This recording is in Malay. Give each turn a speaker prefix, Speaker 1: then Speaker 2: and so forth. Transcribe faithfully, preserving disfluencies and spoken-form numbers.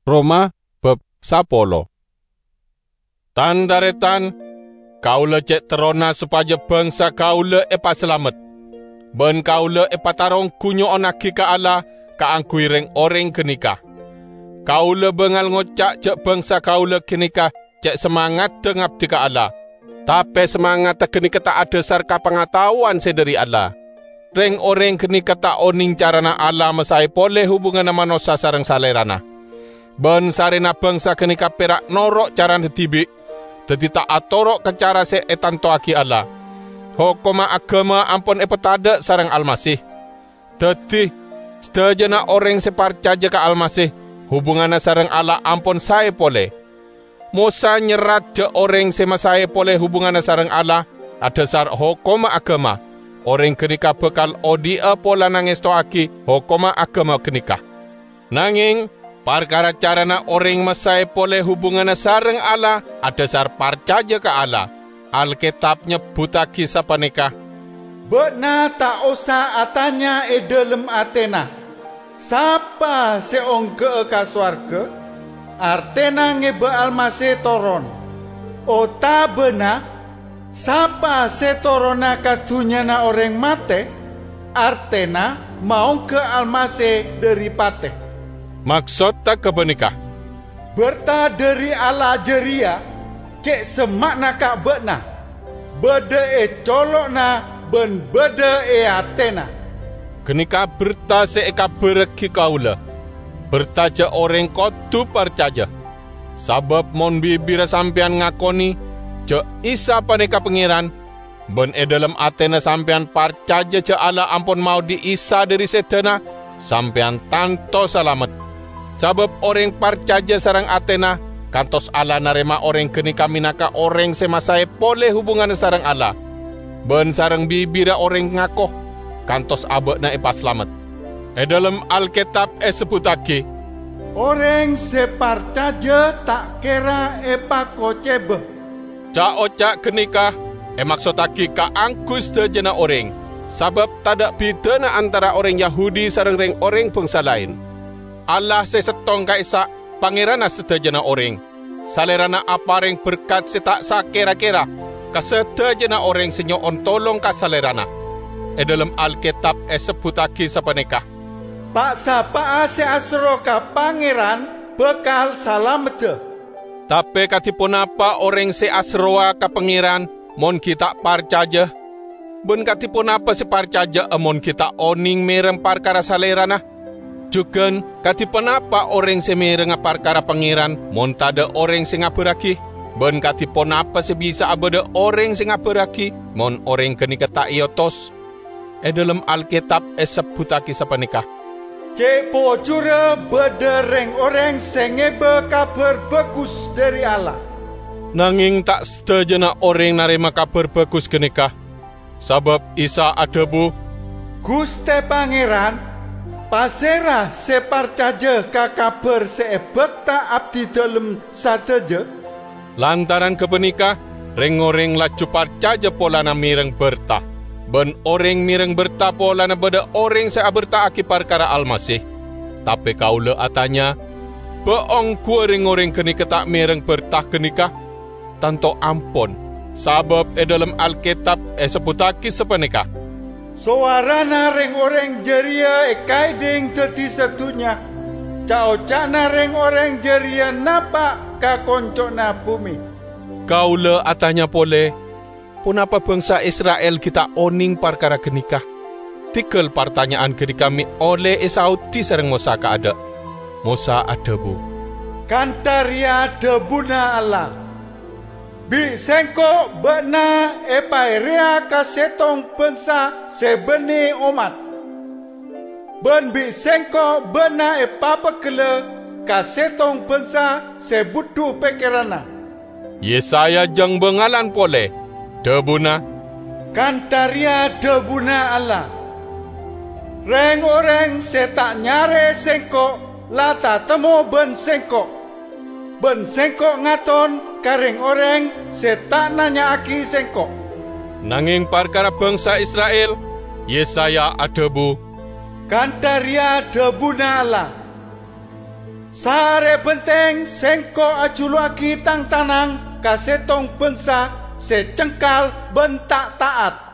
Speaker 1: Roma bab sapolo. Tan daretan kaula cek terona supaya bangsa kaula epa selamat. Ben kaula epa tarong kunyo onaki ka Allah ka angkui reng oreng kenikah. Kaula bengal ngocak cek bangsa kaula kenikah cek semangat dengabdi ka Allah. Tapi semangat kenikah tak ada sarka pengetahuan sedari Allah. Reng oreng kenikah tak oning carana Allah mesai poleh hubungan manusia sareng salerana. Ben sarena bangsa kenika perak norok caran tibik, teti tak atorok ke cara se etanto aki Allah. Hokoma agama ampun epetada sarang Almasih. Teti sedajana orang separcaja ke Almasih, hubunganna sarang Allah ampun saya pole. Musa nyerat je orang semasaya pole hubunganna sarang Allah, ada sar hokoma agama. Orang kenika bekal odia pola nangis toaki hokoma agama kenika. Nanging perkara carana orang masai pole hubungan sareng Allah ada sar parcaja ke Allah. Alkitab nyebuta kisah panikah.
Speaker 2: Bekna tak usah atanya e dalam Atena. Sapa seong ke ka swarga? Artena ngebe Almasih toron. O ta bena? Sapa setorona katunyana orang mate? Artena mau ke Almasih dari pate.
Speaker 1: Maksud tak kebenikah?
Speaker 2: Berta dari Allah jeria, cek semakna kak bekna. Bede e colokna, ben bede e Atena.
Speaker 1: Kenika berta seeka bereki kaula. Bertaja orang kotu percaja. Sabab mon bibira sampean ngakoni, cek isa paneka pengiran. Ben e dalam Atena sampean percaja cek Allah ampun mau diisa dari setena, sampean tanto selamat. Sabab orang percaja sarang Atena, kantos Allah narema orang kenika minaka orang semasai pole hubungan sarang Allah. Ben sarang bibira orang ngakoh, kantos abekna epa selamat. E dalam Alkitab e sebutake,
Speaker 2: orang separcaja tak kira epa kocebe.
Speaker 1: Cak ocak kenika, e maksudake ka angkus dejana orang. Sabab tadak bidana antara orang Yahudi sarang reng orang bangsa lain. Allah sesetong kaisa pangerana sedajana orang. Salerana apareng berkat setak sakera-kera kasedajana orang senyoon tolong ka salerana. E dalam Alkitab e sebutake sapaneka.
Speaker 2: Pak sapa ase asro ka pangeran bekal salamete.
Speaker 1: Tapi katipun apa orang se asroa ka pangeran mon kita parcaja. Ben katipun apa se parcaja mon kita oning merem parkara salerana. Juga katipun apa orang semereng perkara pangeran mon tada orang sing ngaberaki. Ben katipun apa sebisa abada orang sing ngaberaki mon orang kenika tak iotos. E dalam Alkitab e sebutake sapanikah.
Speaker 2: Cek pojura bedereng orang sing ngebe kabar bagus dari Allah.
Speaker 1: Nanging tak sedajana orang narima kabar bagus kenika. Sabab Isa adabu
Speaker 2: Guste Pangeran pasera separcaja ka kabar seebekta abdi dalem sateje.
Speaker 1: Lantaran kepenika, reng-oreng laju parcaja polana mireng berta. Ben orang mireng berta polana beda orang saya berta aki perkara Almasih. Tapi kaula atanya, beong ku reng-oreng kenika tak mireng berta kenika, tanto ampun. Sabab e dalam Alkitab e sebutake sepenika.
Speaker 2: Suarana reng orang jeria e kaiding teti setunya. Cao-cana reng orang jeria napa ka koncona bumi.
Speaker 1: Kaula atanya pole, punapa bangsa Israel kita oning perkara kenikah? Tikel pertanyaan kedi kami oleh Esauti sareng Musa ka ada. Musa adabu.
Speaker 2: Kantaria debuna Allah. Bi sengko bekna epairia kasetong bangsa sebeni umat. Ben bi sengko bekna epapakele kasetong bangsa sebudu pekirana.
Speaker 1: Yesaya jang bengalan pole. Debuna.
Speaker 2: Kantaria debuna Allah. Reng orang setak nyare sengko lata temu ben sengko. Ben sengko ngaton kareng orang setak nanya aki sengko.
Speaker 1: Nanging perkara bangsa Israel, Yesaya adebu.
Speaker 2: Kantaria debuna Allah. Sare benteng sengko ajuluaki tang tanang kasetong bangsa secengkal bentak taat.